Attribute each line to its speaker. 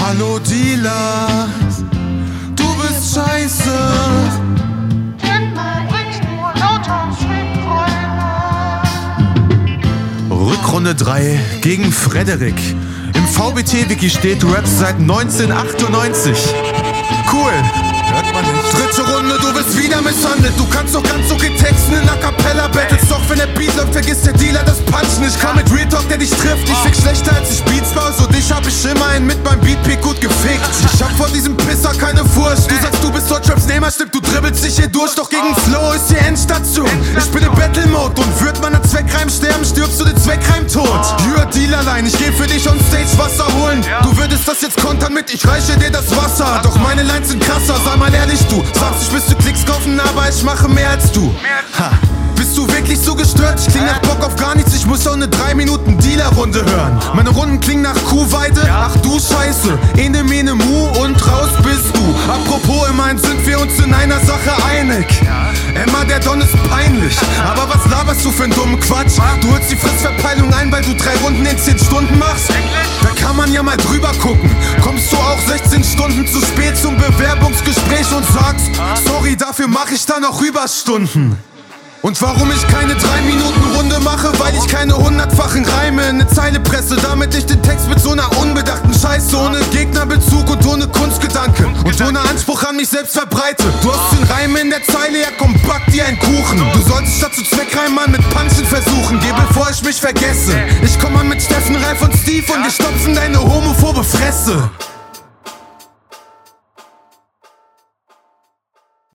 Speaker 1: Hallo Dealer, du bist scheiße. Rückrunde 3 gegen Frederik. Im VBT-Wiki steht, du rappst seit 1998. Cool. Hört man nicht. Dritte Runde, du wirst wieder misshandelt. Du kannst doch ganz okay texten in A Cappella Battles. Doch wenn der Beat läuft, vergisst der Dealer das Punch nicht. Komm mit Real Talk, der dich trifft. Ich fick schlechter als ich Beats baue. So dich hab ich immerhin mit meinem Beatpick gut gefickt. Ich hab vor diesem Pisser keine Furcht. Du sagst, du bist Deutschraps Nehmer, stimmt, du dribbelst dich hier durch. Doch gegen Flow ist hier Endstation. Ich bin im Battle-Mode und würd meiner Zweckreim sterben, stirbst du den Zweckreim tot. You're Dealerlein, ich geh für dich on Stage Wasser holen. Du würdest das jetzt kontern mit, ich reiche dir das Wasser. Doch meine Lines sind krasser, sei mal ehrlich, du sagst, ich müsste Klicks kaufen, aber ich mache mehr als du. Ha. Bist du wirklich so gestört? Ich kling nach Bock auf gar nichts, ich muss auch eine 3 Minuten Dealer-Runde hören. Meine Runden klingen nach Kuhweide, ach du Scheiße. Ene, mene, mu und raus bist du. Apropos, immerhin sind wir uns in einer Sache einig. Emma, der Don ist peinlich. Aber was laberst du für einen dummen Quatsch? Du holst die Fristverpeilung ein, weil du 3 Runden in 10 Stunden machst? Da kann man ja mal drüber gucken. Kommst du auch 16 Stunden zu spät zum Bewerbungsgespräch und sagst, sorry, dafür mache ich dann auch Überstunden. Und warum ich keine 3 Minuten Runde mache? Weil ich keine 100-fachen Reime in eine Zeile presse, damit ich den Text mit so einer unbedachten Scheiße ohne Gegnerbezug und ohne Kunstgedanke und ohne Anspruch an mich selbst verbreite. Du hast den Reim in der Zeile, ja komm, back dir einen Kuchen. Du solltest statt zu Zweckreimen mit Punchen versuchen, geh bevor ich mich vergesse. Ich komm an mit Steffen, Ralf und Steve und wir stopfen deine homophobe Fresse.